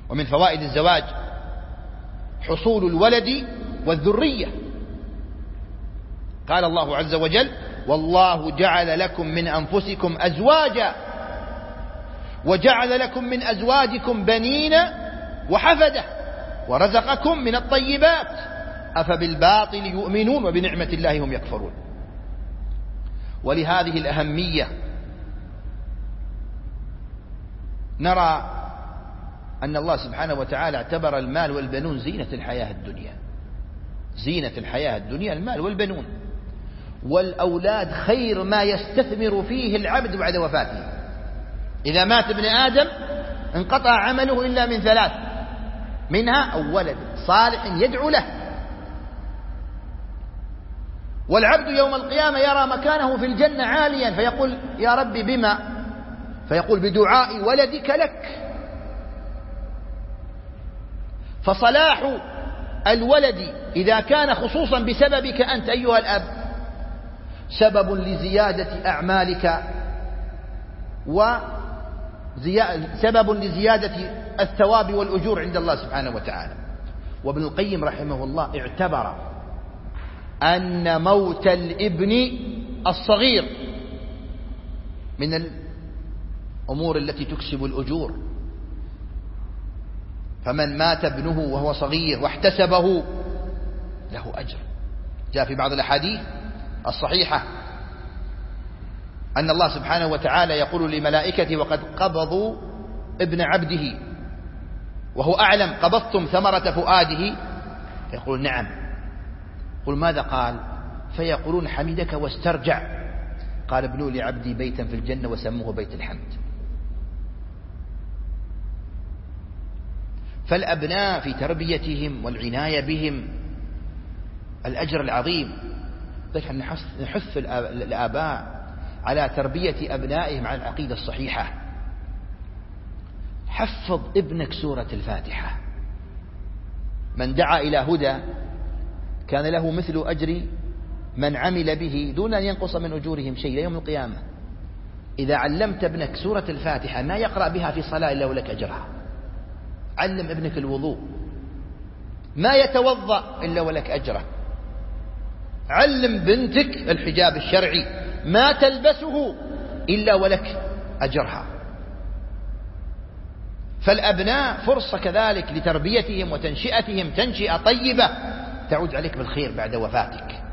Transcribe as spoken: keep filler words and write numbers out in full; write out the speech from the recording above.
ومن فوائد الزواج حصول الولد والذرية. قال الله عز وجل: والله جعل لكم من أنفسكم أزواجا وجعل لكم من أزواجكم بنين وحفدة ورزقكم من الطيبات أفبالباطل يؤمنون وبنعمة الله هم يكفرون. ولهذه الأهمية نرى أن الله سبحانه وتعالى اعتبر المال والبنون زينة الحياة الدنيا، زينة الحياة الدنيا المال والبنون، والأولاد خير ما يستثمر فيه العبد بعد وفاته. إذا مات ابن آدم انقطع عمله إلا من ثلاث، منها أو ولد صالح يدعو له. والعبد يوم القيامة يرى مكانه في الجنة عاليا فيقول: يا رب بما؟ فيقول: بدعاء ولدك لك. فصلاح الولد إذا كان خصوصا بسببك أنت أيها الأب سبب لزيادة أعمالك وسبب لزيادة الثواب والأجور عند الله سبحانه وتعالى. وابن القيم رحمه الله اعتبر أن موت الابن الصغير من الأمور التي تكسب الأجور، فمن مات ابنه وهو صغير واحتسبه له أجر. جاء في بعض الأحاديث الصحيحة أن الله سبحانه وتعالى يقول لملائكته: وقد قبضوا ابن عبده وهو أعلم، قبضتم ثمرة فؤاده؟ يقول: نعم. قل: ماذا قال؟ فيقولون: حمدك واسترجع. قال: ابنوا لعبدي بيتا في الجنة وسموه بيت الحمد. فالأبناء في تربيتهم والعناية بهم الأجر العظيم. نحث الآباء على تربية أبنائهم على العقيدة الصحيحة. حفظ ابنك سورة الفاتحة. من دعا إلى هدى كان له مثل أجر من عمل به دون أن ينقص من أجورهم شيء يوم القيامة. إذا علمت ابنك سورة الفاتحة ما يقرأ بها في صلاة إلا ولك أجرها. علم ابنك الوضوء ما يتوضأ إلا ولك أجره. علم بنتك الحجاب الشرعي ما تلبسه إلا ولك أجرها. فالأبناء فرصة كذلك لتربيتهم وتنشئتهم تنشئة طيبة تعود عليك بالخير بعد وفاتك.